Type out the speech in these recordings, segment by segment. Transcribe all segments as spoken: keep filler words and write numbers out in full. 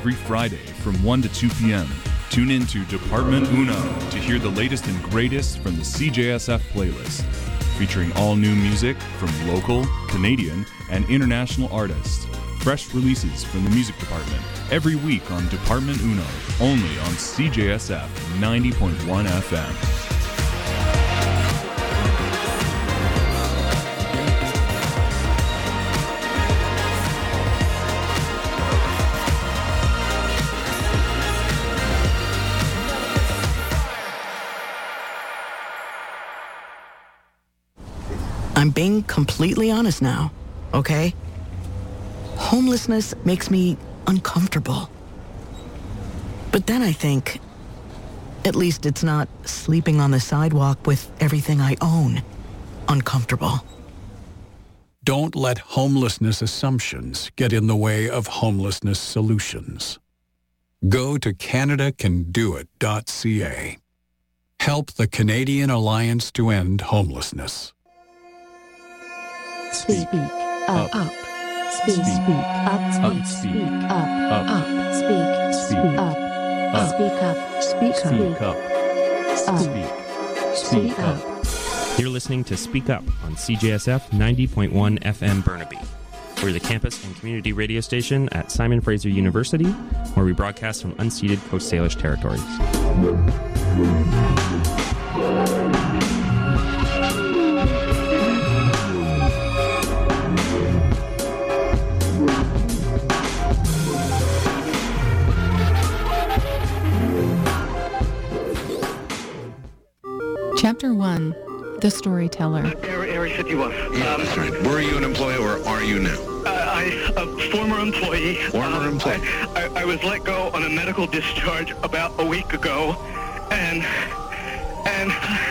every Friday from one to two p.m. Tune in to Department Uno to hear the latest and greatest from the C J S F playlist, featuring all new music from local, Canadian, and international artists. Fresh releases from the music department every week on Department Uno, only on C J S F ninety point one F M. I'm being completely honest now, okay? Homelessness makes me uncomfortable. But then I think, at least it's not sleeping on the sidewalk with everything I own uncomfortable. Don't let homelessness assumptions get in the way of homelessness solutions. Go to canada can do it dot c a. Help the Canadian Alliance to End Homelessness. Speak up. Up. Speak, speak up, speak, speak up, up, up, speak, speak up, up, speak up, speak up, speak, speak up. You're listening to Speak Up on C J S F ninety point one F M Burnaby. We're the campus and community radio station at Simon Fraser University, where we broadcast from unceded Coast Salish territories. Chapter one, The Storyteller. Area fifty-one. Yeah, that's right. Were you an employee or are you now? Uh, I, a former employee. Former um, employee. I, I, I was let go on a medical discharge about a week ago, and, and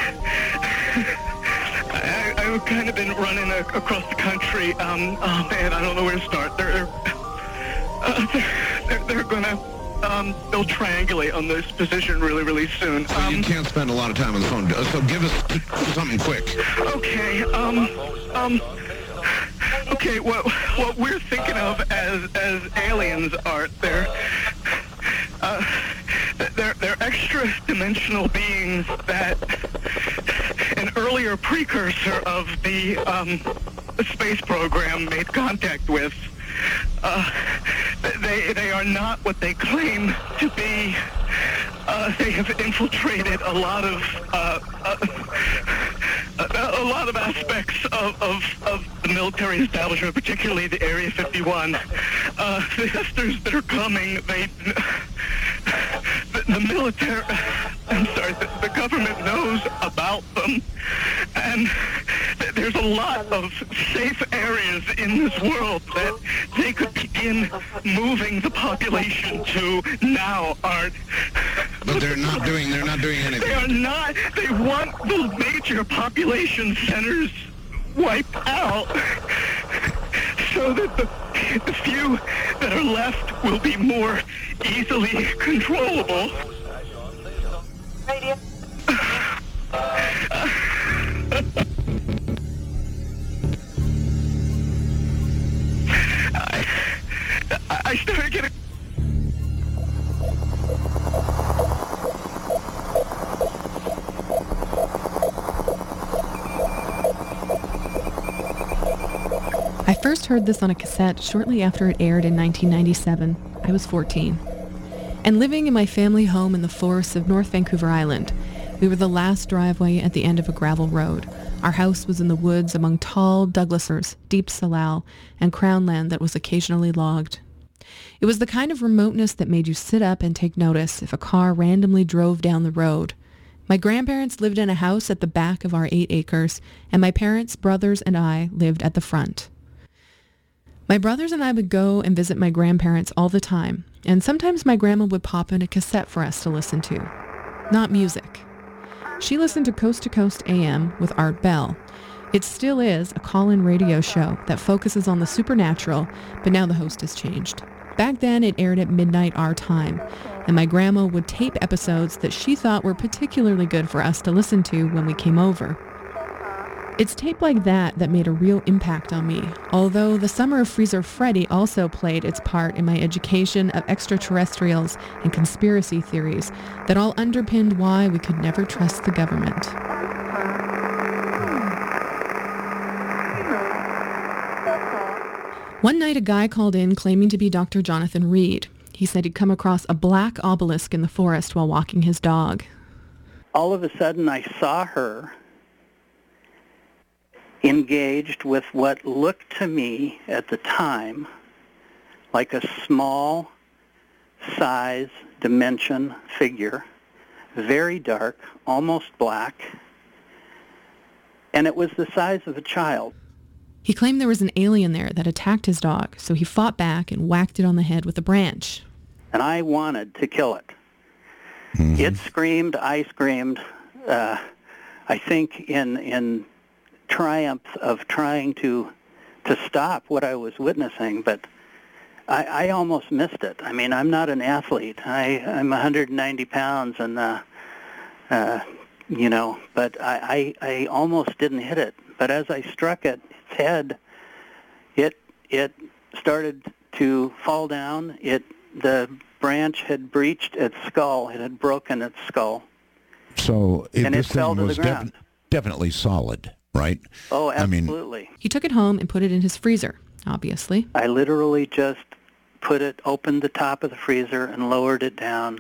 I, I've kind of been running a, across the country. Um, oh man, I don't know where to start. They're, uh, they're, they're, they're gonna, Um, they'll triangulate on this position really, really soon. So um, you can't spend a lot of time on the phone, so give us something quick. Okay, um, um, okay, what, what we're thinking of as, as aliens are, they're, uh, they're, they're extra-dimensional beings that an earlier precursor of the, um, space program made contact with. Uh, they they are not what they claim to be. Uh, they have infiltrated a lot of uh, uh, a, a lot of aspects of, of, of the military establishment, particularly the Area fifty-one. Uh, the sisters that are coming, they the, the military. I'm sorry, the, the government knows about them, and there's a lot of safe areas in this world that they could begin moving the population to now, Art. But they're not doing, they're not doing anything. They are not. They want the major population centers wiped out so that the, the few that are left will be more easily controllable. Radio. I, I started getting... I first heard this on a cassette shortly after it aired in nineteen ninety-seven. I was fourteen. And living in my family home in the forests of North Vancouver Island, we were the last driveway at the end of a gravel road. Our house was in the woods among tall Douglasers, deep salal, and crown land that was occasionally logged. It was the kind of remoteness that made you sit up and take notice if a car randomly drove down the road. My grandparents lived in a house at the back of our eight acres, and my parents, brothers, and I lived at the front. My brothers and I would go and visit my grandparents all the time, and sometimes my grandma would pop in a cassette for us to listen to. Not music. She listened to Coast to Coast A M with Art Bell. It still is a call-in radio show that focuses on the supernatural, but now the host has changed. Back then, it aired at midnight our time, and my grandma would tape episodes that she thought were particularly good for us to listen to when we came over. It's tape like that that made a real impact on me, although the Summer of Freezer Freddy also played its part in my education of extraterrestrials and conspiracy theories that all underpinned why we could never trust the government. One night a guy called in claiming to be Doctor Jonathan Reed. He said he'd come across a black obelisk in the forest while walking his dog. All of a sudden I saw her engaged with what looked to me at the time like a small size dimension figure, very dark, almost black, and it was the size of a child. He claimed there was an alien there that attacked his dog, so he fought back and whacked it on the head with a branch. And I wanted to kill it. Mm-hmm. It screamed, I screamed, uh, I think in in triumph of trying to to stop what I was witnessing, but I, I almost missed it. I mean, I'm not an athlete. I, I'm one hundred ninety pounds, and, uh, uh, you know, but I, I, I almost didn't hit it. But as I struck it, its head, it it started to fall down. It the branch had breached its skull. It had broken its skull. So if and this it fell thing to was the ground. Def- definitely solid, right? Oh, I absolutely. mean, he took it home and put it in his freezer, obviously. I literally just put it, opened the top of the freezer and lowered it down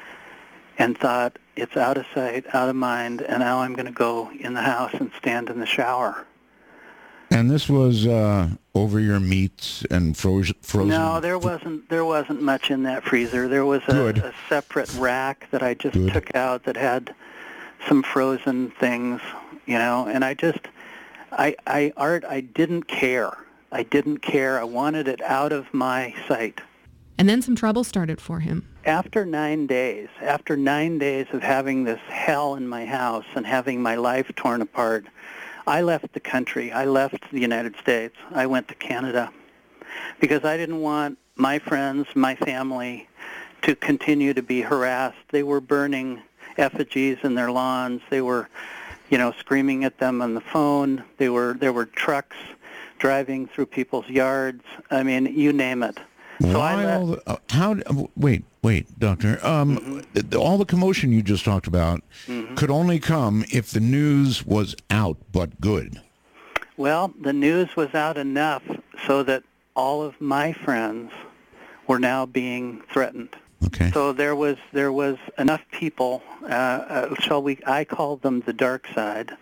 and thought, it's out of sight, out of mind, and now I'm going to go in the house and stand in the shower. And this was uh, over your meats and frozen. frozen No, there wasn't. There wasn't much in that freezer. There was a, a separate rack that I just Good. took out that had some frozen things, you know. And I just, I, I, Art, I didn't care. I didn't care. I wanted it out of my sight. And then some trouble started for him. After nine days, after nine days of having this hell in my house and having my life torn apart, I left the country. I left the United States. I went to Canada because I didn't want my friends, my family, to continue to be harassed. They were burning effigies in their lawns. They were, you know, screaming at them on the phone. They were there were trucks driving through people's yards. I mean, you name it. So Why I all the, uh, how, wait, wait, Doctor. Um, mm-hmm. All the commotion you just talked about mm-hmm. could only come if the news was out, but good. Well, the news was out enough so that all of my friends were now being threatened. Okay. So there was there was enough people, uh, uh, shall we, I call them the dark side,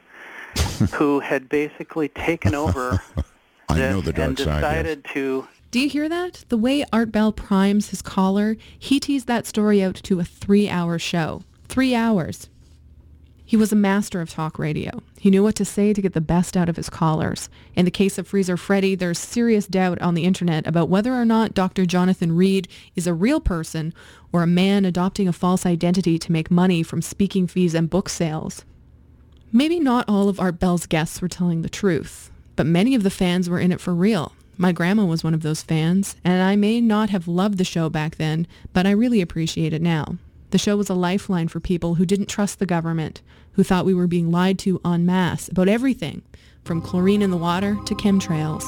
who had basically taken over I know the dark and side, decided yes. to... Do you hear that? The way Art Bell primes his caller, he teased that story out to a three-hour show. Three hours. He was a master of talk radio. He knew what to say to get the best out of his callers. In the case of Freezer Freddy, there's serious doubt on the internet about whether or not Doctor Jonathan Reed is a real person or a man adopting a false identity to make money from speaking fees and book sales. Maybe not all of Art Bell's guests were telling the truth, but many of the fans were in it for real. My grandma was one of those fans, and I may not have loved the show back then, but I really appreciate it now. The show was a lifeline for people who didn't trust the government, who thought we were being lied to en masse about everything, from chlorine in the water to chemtrails.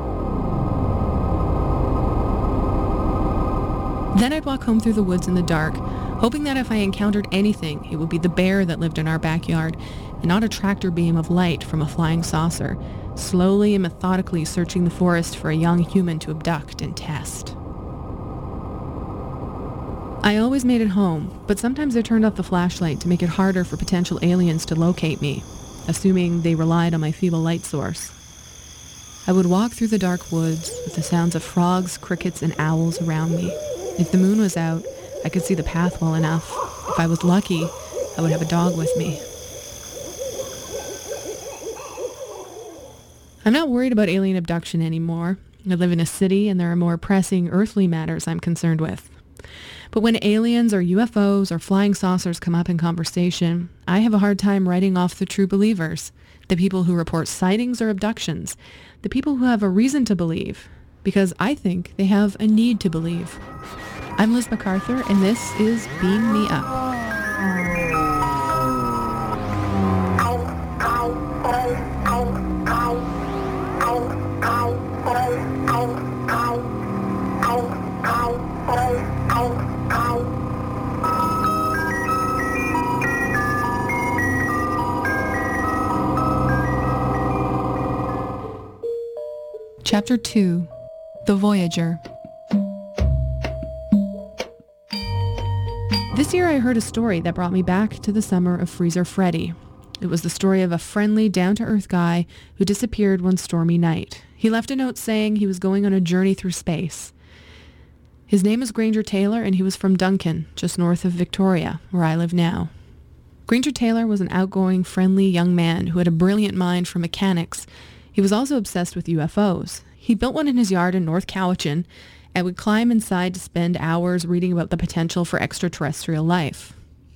Then I'd walk home through the woods in the dark, hoping that if I encountered anything, it would be the bear that lived in our backyard, and not a tractor beam of light from a flying saucer, slowly and methodically searching the forest for a young human to abduct and test. I always made it home, but sometimes I turned off the flashlight to make it harder for potential aliens to locate me, assuming they relied on my feeble light source. I would walk through the dark woods with the sounds of frogs, crickets, and owls around me. If the moon was out, I could see the path well enough. If I was lucky, I would have a dog with me. I'm not worried about alien abduction anymore. I live in a city and there are more pressing earthly matters I'm concerned with. But when aliens or U F Os or flying saucers come up in conversation, I have a hard time writing off the true believers, the people who report sightings or abductions, the people who have a reason to believe, because I think they have a need to believe. I'm Liz MacArthur, and this is Beam Me Up. Chapter two, The Voyager. This year I heard a story that brought me back to the summer of Freezer Freddy. It was the story of a friendly, down-to-earth guy who disappeared one stormy night. He left a note saying he was going on a journey through space. His name is Granger Taylor, and he was from Duncan, just north of Victoria, where I live now. Granger Taylor was an outgoing, friendly young man who had a brilliant mind for mechanics. He was also obsessed with U F Os. He built one in his yard in North Cowichan and would climb inside to spend hours reading about the potential for extraterrestrial life.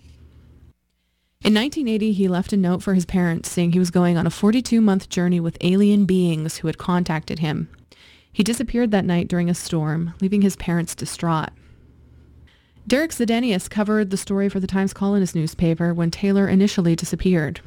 In nineteen eighty, he left a note for his parents saying he was going on a forty-two month journey with alien beings who had contacted him. He disappeared that night during a storm, leaving his parents distraught. Derek Zedenius covered the story for the Times Colonist newspaper when Taylor initially disappeared.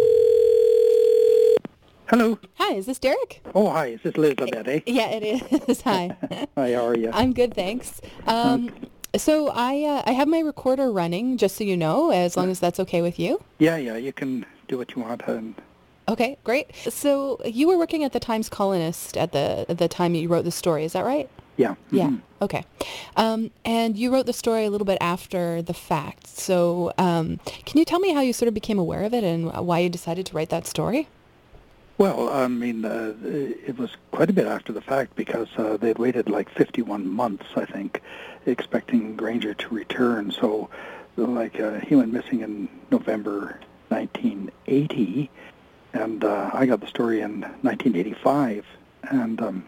Hello. Hi, is this Derek? Oh, hi. Is this Elizabeth, eh? Yeah, it is. Hi. Hi, how are you? I'm good, thanks. Um, so I uh, I have my recorder running, just so you know, as long as that's okay with you. Yeah, yeah, you can do what you want. And... Okay, great. So you were working at the Times Colonist at the at the time you wrote the story, is that right? Yeah. Yeah, mm-hmm. Okay. Um, and you wrote the story a little bit after the fact. So um, can you tell me how you sort of became aware of it and why you decided to write that story? Well, I mean, uh, it was quite a bit after the fact because uh, they'd waited like fifty-one months, I think, expecting Granger to return. So, like, uh, he went missing in November nineteen eighty, and uh, I got the story in nineteen eighty-five. And um,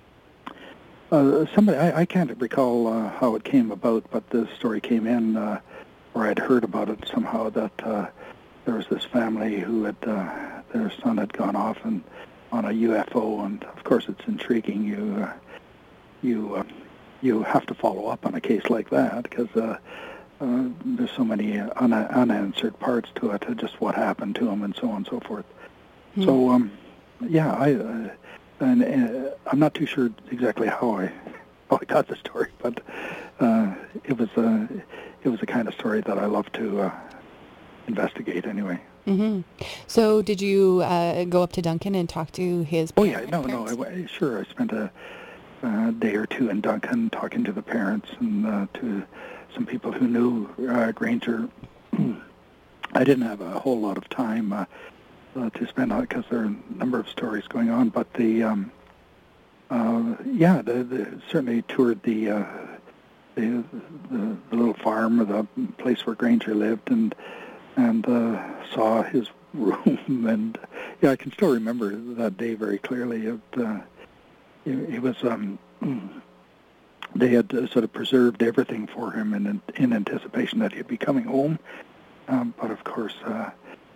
uh, somebody, I, I can't recall uh, how it came about, but the story came in, uh, or I'd heard about it somehow, that uh, there was this family who had... Uh, their son had gone off and on a U F O, and of course it's intriguing. You uh, you uh, you have to follow up on a case like that because uh, uh, there's so many uh, un- unanswered parts to it, uh, just what happened to him and so on and so forth. Mm. So um, yeah, I uh, and uh, I'm not too sure exactly how I how I got the story, but uh, it was a it was a kind of story that I love to uh, investigate anyway. Mm-hmm. So did you uh, go up to Duncan and talk to his Oh, parents? yeah, no, no, I, sure. I spent a, a day or two in Duncan talking to the parents and uh, to some people who knew uh, Granger. I didn't have a whole lot of time uh, uh, to spend on it because there are a number of stories going on, but the, um, uh, yeah, the, the, certainly toured the, uh, the, the the little farm or the place where Granger lived, and and uh, saw his room, and yeah, I can still remember that day very clearly. It, uh, it, it was um, they had uh, sort of preserved everything for him in in anticipation that he'd be coming home, um, but of course, uh,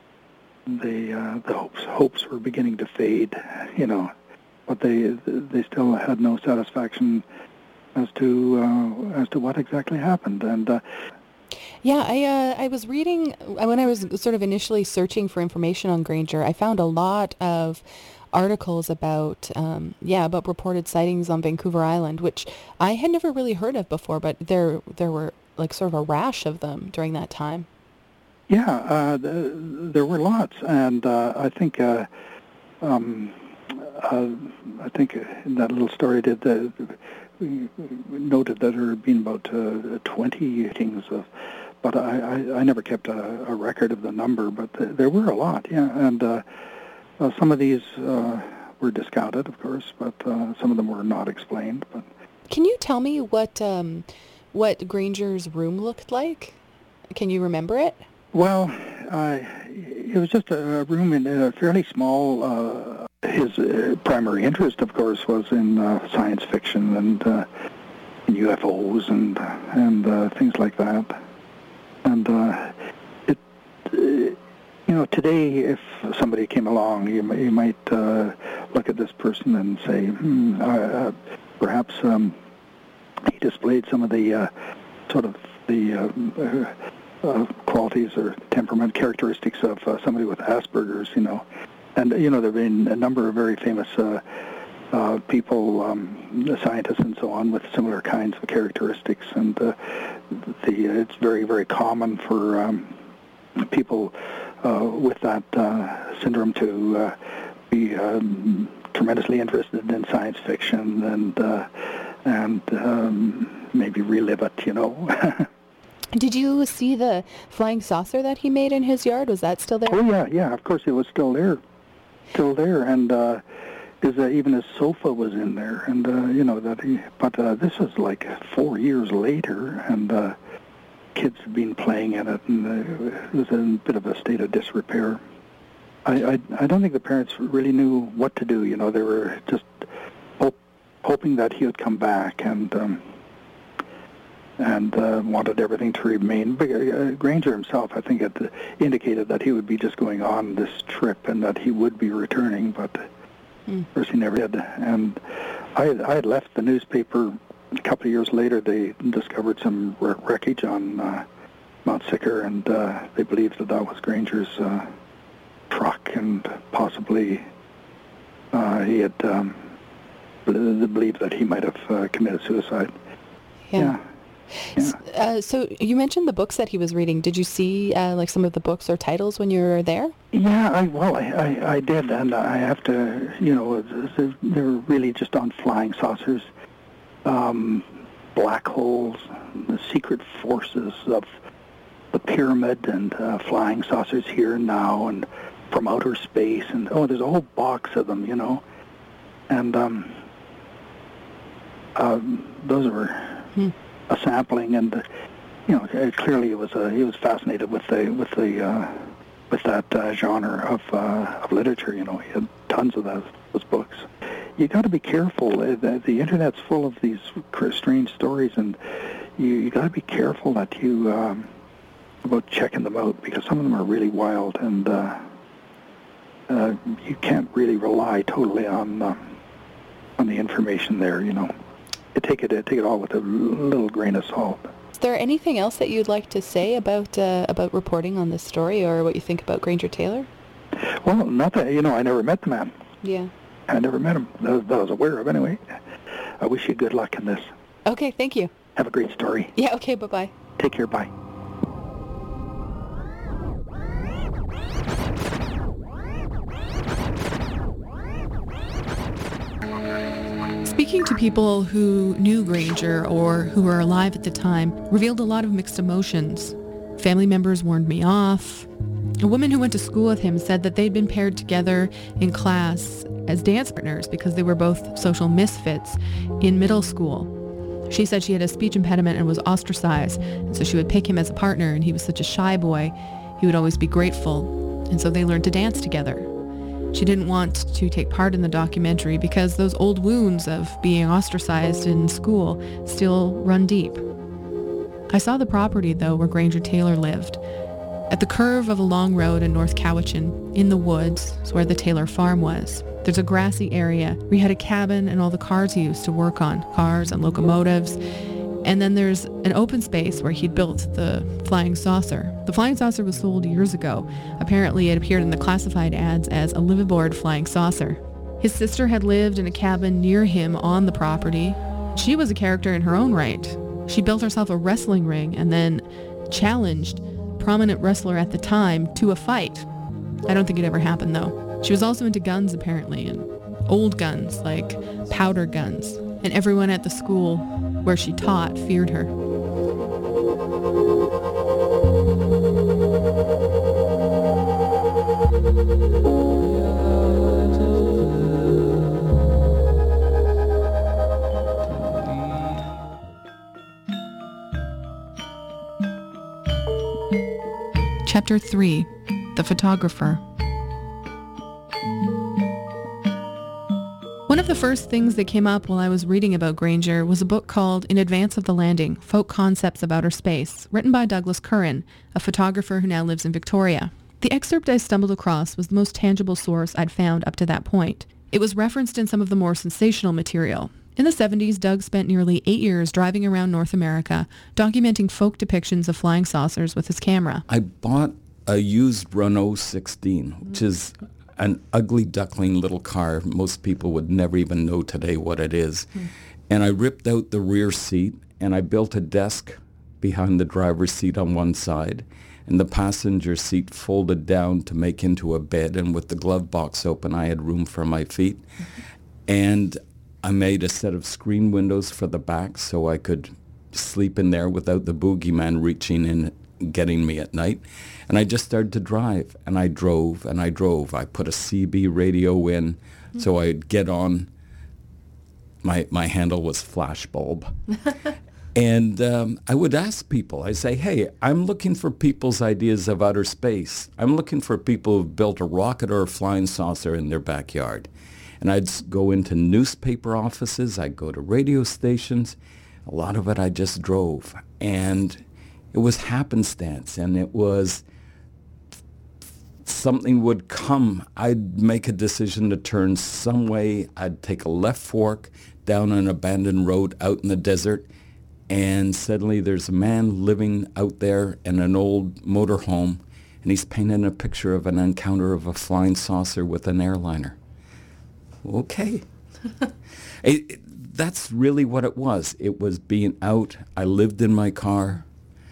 the uh, the hopes hopes were beginning to fade, you know, but they they still had no satisfaction as to uh, as to what exactly happened, and. Uh, Yeah, I uh, I was reading, when I was sort of initially searching for information on Granger, I found a lot of articles about, um, yeah, about reported sightings on Vancouver Island, which I had never really heard of before, but there there were like sort of a rash of them during that time. Yeah, uh, th- there were lots, and uh, I think uh, um, uh, I think in that little story did the, we noted that there had been about uh, twenty sightings of. But I, I, I never kept a, a record of the number, but th- there were a lot, yeah. And uh, uh, some of these uh, were discounted, of course, but uh, some of them were not explained. But can you tell me what um, what Granger's room looked like? Can you remember it? Well, uh, it was just a room in a fairly small. Uh, his uh, primary interest, of course, was in uh, science fiction and uh, U F Os and and uh, things like that. And uh, it, uh, you know, today, if somebody came along, you, you might uh, look at this person and say, hmm, uh, uh, perhaps um, he displayed some of the uh, sort of the uh, uh, qualities or temperament characteristics of uh, somebody with Asperger's, you know. And, you know, there have been a number of very famous uh, uh, people, um, the scientists and so on, with similar kinds of characteristics. And uh, the it's very, very common for um, people uh, with that uh, syndrome to uh, be um, tremendously interested in science fiction and uh, and um, maybe relive it, you know. Did you see the flying saucer that he made in his yard? Was that still there? Oh, yeah, yeah, of course it was still there. Still there, and uh, his, uh, even his sofa was in there, and, uh, you know, that he, but uh, this was like four years later, and uh, kids had been playing in it, and uh, it was in a bit of a state of disrepair. I, I, I don't think the parents really knew what to do, you know, they were just hope, hoping that he would come back, and... Um, and uh, wanted everything to remain. But, uh, Granger himself, I think, had indicated that he would be just going on this trip and that he would be returning, but mm. of course he never did. And I had, I had left the newspaper a couple of years later. They discovered some wreckage on uh, Mount Sicker, and uh, they believed that that was Granger's uh, truck, and possibly uh, he had um, believed that he might have uh, committed suicide. Yeah. yeah. Yeah. Uh, so you mentioned the books that he was reading. Did you see uh, like some of the books or titles when you were there? Yeah, I, well, I, I, I did, and I have to, you know, they were really just on flying saucers, um, black holes, the secret forces of the pyramid, and uh, flying saucers here and now, and from outer space, and oh, there's a whole box of them, you know, and um, uh, those were. Hmm. a sampling, and uh, you know, uh, clearly it was uh, he was fascinated with the with the uh, with that uh, genre of uh, of literature. You know, he had tons of those, those books. You got to be careful. Uh, the, the internet's full of these strange stories, and you you got to be careful that you um, about checking them out, because some of them are really wild, and uh, uh, you can't really rely totally on uh, on the information there. You know. Take it, take it all with a little grain of salt. Is there anything else that you'd like to say about uh, about reporting on this story, or what you think about Granger Taylor? Well, nothing. You know, I never met the man. Yeah. I never met him. That, that I was aware of, anyway. I wish you good luck in this. Okay, thank you. Have a great story. Yeah. Okay. Bye bye. Take care. Bye. Speaking to people who knew Granger or who were alive at the time revealed a lot of mixed emotions. Family members warned me off. A woman who went to school with him said that they'd been paired together in class as dance partners because they were both social misfits in middle school. She said she had a speech impediment and was ostracized, and so she would pick him as a partner, and he was such a shy boy, he would always be grateful, and so they learned to dance together. She didn't want to take part in the documentary because those old wounds of being ostracized in school still run deep. I saw the property, though, where Granger Taylor lived. At the curve of a long road in North Cowichan, in the woods, is where the Taylor farm was. There's a grassy area where he had a cabin and all the cars he used to work on, cars and locomotives. And then there's an open space where he'd built the flying saucer. The flying saucer was sold years ago. Apparently it appeared in the classified ads as a liveaboard flying saucer. His sister had lived in a cabin near him on the property. She was a character in her own right. She built herself a wrestling ring and then challenged a prominent wrestler at the time to a fight. I don't think it ever happened, though. She was also into guns, apparently, and old guns, like powder guns. And everyone at the school where she taught feared her. Chapter three, The Photographer. One of the first things that came up while I was reading about Granger was a book called In Advance of the Landing, Folk Concepts of Outer Space, written by Douglas Curran, a photographer who now lives in Victoria. The excerpt I stumbled across was the most tangible source I'd found up to that point. It was referenced in some of the more sensational material. In the seventies, Doug spent nearly eight years driving around North America, documenting folk depictions of flying saucers with his camera. I bought a used Renault sixteen, which is an ugly duckling little car. Most people would never even know today what it is. Hmm. And I ripped out the rear seat, and I built a desk behind the driver's seat on one side, and the passenger seat folded down to make into a bed, and with the glove box open, I had room for my feet. Mm-hmm. And I made a set of screen windows for the back so I could sleep in there without the boogeyman reaching in and getting me at night. And I just started to drive, and I drove, and I drove. I put a C B radio in, mm-hmm. so I'd get on. My, my handle was Flashbulb. And um, I would ask people, I say, hey, I'm looking for people's ideas of outer space. I'm looking for people who've built a rocket or a flying saucer in their backyard. And I'd go into newspaper offices, I'd go to radio stations. A lot of it I just drove. And it was happenstance, and it was something would come. I'd make a decision to turn some way. I'd take a left fork down an abandoned road out in the desert, and suddenly there's a man living out there in an old motorhome, and he's painting a picture of an encounter of a flying saucer with an airliner. Okay. it, it, that's really what it was. It was being out. I lived in my car,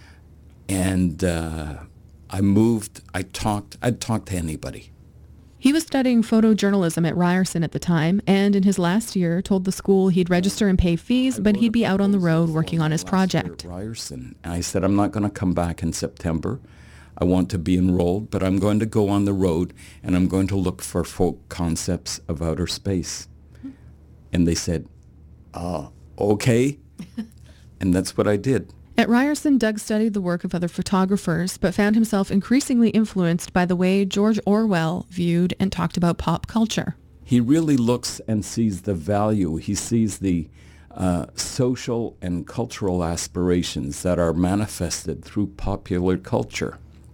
and uh, I moved. I talked. I'd talk to anybody. He was studying photojournalism at Ryerson at the time, and in his last year told the school he'd register and pay fees, but he'd be out on the road working on his project. At Ryerson, and I said, I'm not going to come back in September. I want to be enrolled, but I'm going to go on the road, and I'm going to look for folk concepts of outer space. And they said, uh, okay. And that's what I did. At Ryerson, Doug studied the work of other photographers, but found himself increasingly influenced by the way George Orwell viewed and talked about pop culture. He really looks and sees the value. He sees the uh, social and cultural aspirations that are manifested through popular culture.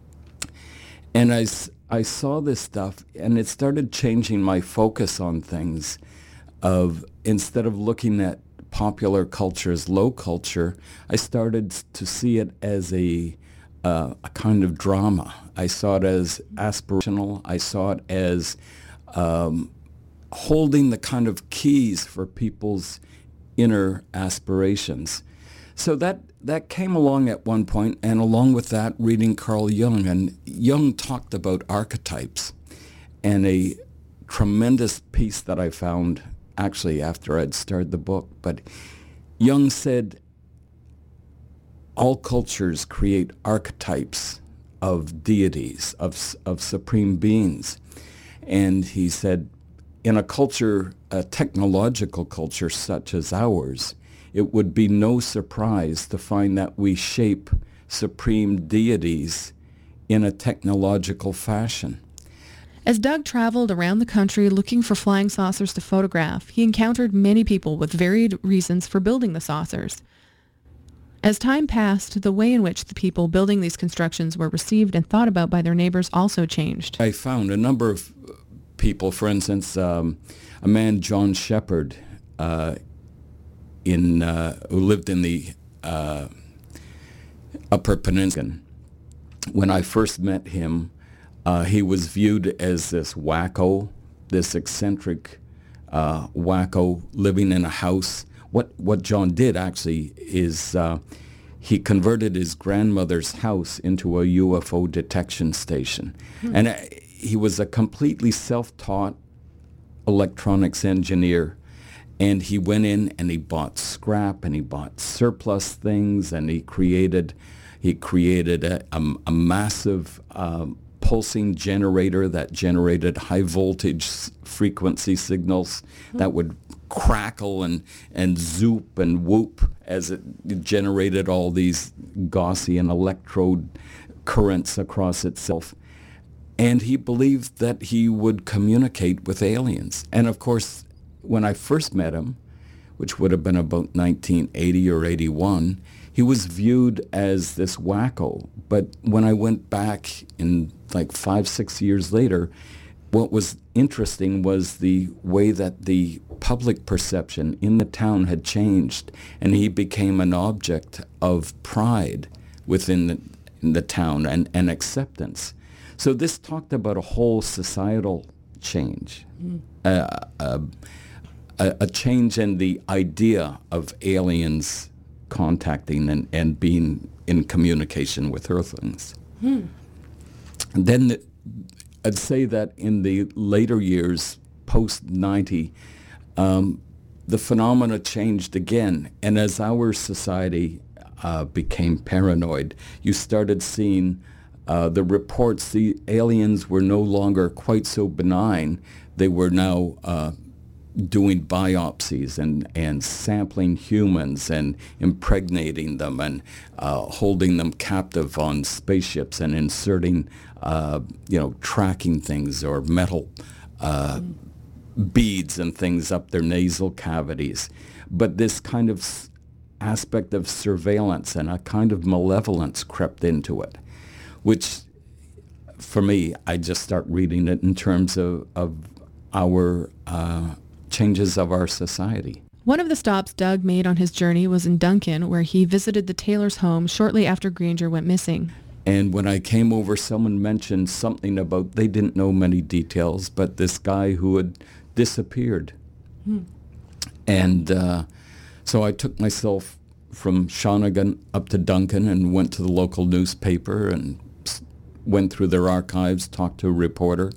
And I, I saw this stuff, and it started changing my focus on things. Of instead of looking at popular culture as low culture, I started to see it as a uh, a kind of drama. I saw it as aspirational. I saw it as um, holding the kind of keys for people's inner aspirations. So that that came along at one point, and along with that, reading Carl Jung. And Jung talked about archetypes, and a tremendous piece that I found actually after I'd started the book. But Jung said all cultures create archetypes of deities, of, of supreme beings. And he said, in a culture, a technological culture such as ours, it would be no surprise to find that we shape supreme deities in a technological fashion. As Doug traveled around the country looking for flying saucers to photograph, he encountered many people with varied reasons for building the saucers. As time passed, the way in which the people building these constructions were received and thought about by their neighbors also changed. I found a number of people, for instance, um, a man, John Shepard, uh, in uh, who lived in the uh, Upper Peninsula. When I first met him, Uh, he was viewed as this wacko, this eccentric uh, wacko living in a house. What what John did actually is uh, he converted his grandmother's house into a U F O detection station. Hmm. And uh, he was a completely self-taught electronics engineer. And he went in and he bought scrap and he bought surplus things, and he created he created a, a, a massive um, pulsing generator that generated high voltage frequency signals mm-hmm. that would crackle and, and zoop and whoop as it generated all these Gaussian electrode currents across itself. And he believed that he would communicate with aliens. And of course, when I first met him, which would have been about nineteen eighty or eighty-one, he was viewed as this wacko. But when I went back in like five, six years later, what was interesting was the way that the public perception in the town had changed, and he became an object of pride within the, in the town and, and acceptance. So this talked about a whole societal change, mm. uh, uh, a, a change in the idea of aliens contacting and, and being in communication with Earthlings. Hmm. And then the, I'd say that in the later years, post ninety, um, the phenomena changed again. And as our society uh, became paranoid, you started seeing uh, the reports. The aliens were no longer quite so benign. They were now uh, doing biopsies and, and sampling humans and impregnating them and uh, holding them captive on spaceships and inserting, uh, you know, tracking things or metal uh, mm. beads and things up their nasal cavities. But this kind of s- aspect of surveillance and a kind of malevolence crept into it, which for me, I just start reading it in terms of, of our uh, changes of our society. One of the stops Doug made on his journey was in Duncan, where he visited the Taylor's home shortly after Granger went missing. And when I came over, someone mentioned something about, they didn't know many details, but this guy who had disappeared. Hmm. And uh, so I took myself from Shawnigan up to Duncan and went to the local newspaper and went through their archives, talked to a reporter,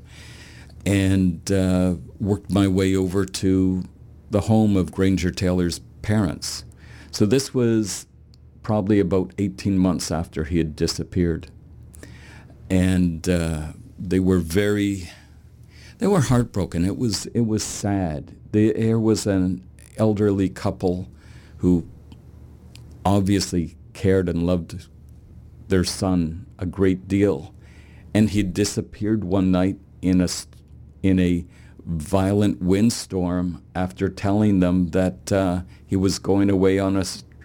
and uh, worked my way over to the home of Granger Taylor's parents. So this was probably about eighteen months after he had disappeared. And uh, they were very, they were heartbroken. It was, it was sad. There was an elderly couple who obviously cared and loved their son a great deal. And he disappeared one night in a in a violent windstorm after telling them that uh, he was going away on a,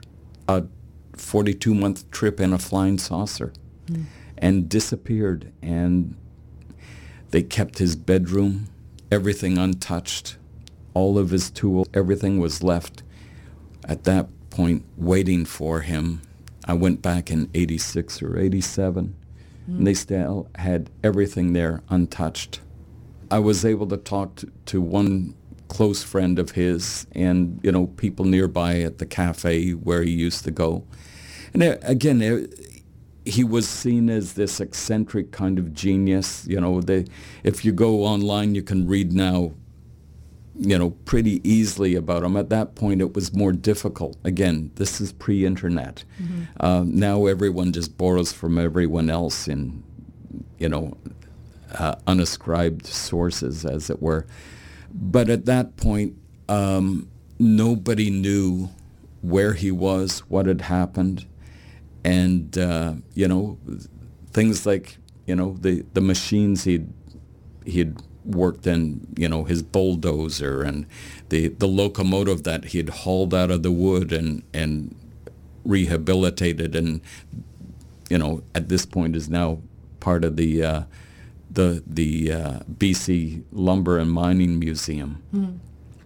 a forty-two month trip in a flying saucer, mm. and disappeared. And they kept his bedroom, everything untouched, all of his tools, everything was left at that point waiting for him. I went back in eighty-six or eighty-seven, mm. and they still had everything there untouched. I was able to talk to, to one close friend of his and, you know, people nearby at the cafe where he used to go. And uh, again, uh, he was seen as this eccentric kind of genius. You know, they, if you go online, you can read now, you know, pretty easily about him. At that point, it was more difficult. Again, this is pre-internet. Mm-hmm. Uh, now everyone just borrows from everyone else in, you know, Uh, unascribed sources, as it were. But at that point, um, nobody knew where he was, what had happened, and, uh, you know, things like, you know, the, the machines he'd, he'd worked in, you know, his bulldozer and the, the locomotive that he'd hauled out of the wood and, and rehabilitated and, you know, at this point is now part of the uh, the the uh, B C Lumber and Mining Museum. Mm.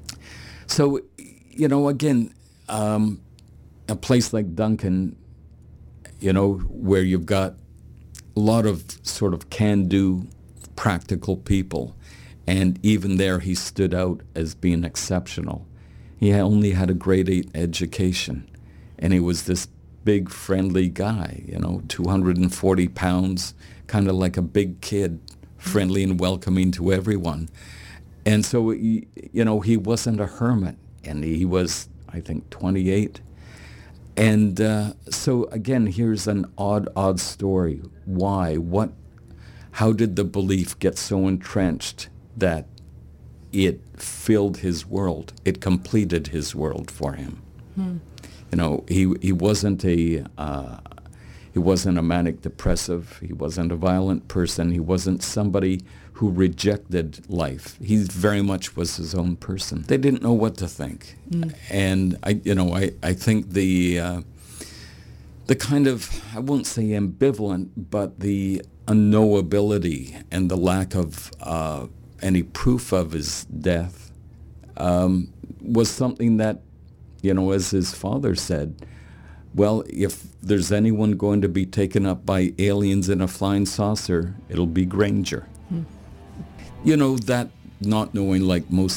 So, you know, again, um, a place like Duncan, you know, where you've got a lot of sort of can-do, practical people, and even there he stood out as being exceptional. He only had a grade eight education, and he was this big, friendly guy, you know, two hundred forty pounds, kind of like a big kid, friendly and welcoming to everyone. And so, he, you know, he wasn't a hermit, and he was, I think, twenty-eight. And uh, so, again, here's an odd, odd story. Why? What? How did the belief get so entrenched that it filled his world? It completed his world for him. Hmm. You know, he he wasn't a uh, he wasn't a manic depressive. He wasn't a violent person. He wasn't somebody who rejected life. He very much was his own person. They didn't know what to think, mm. and I, you know, I I think the uh, the kind of, I won't say ambivalent, but the unknowability and the lack of uh, any proof of his death um, was something that, you know, as his father said, well, if there's anyone going to be taken up by aliens in a flying saucer, it'll be Granger. Hmm. You know, that not knowing, like most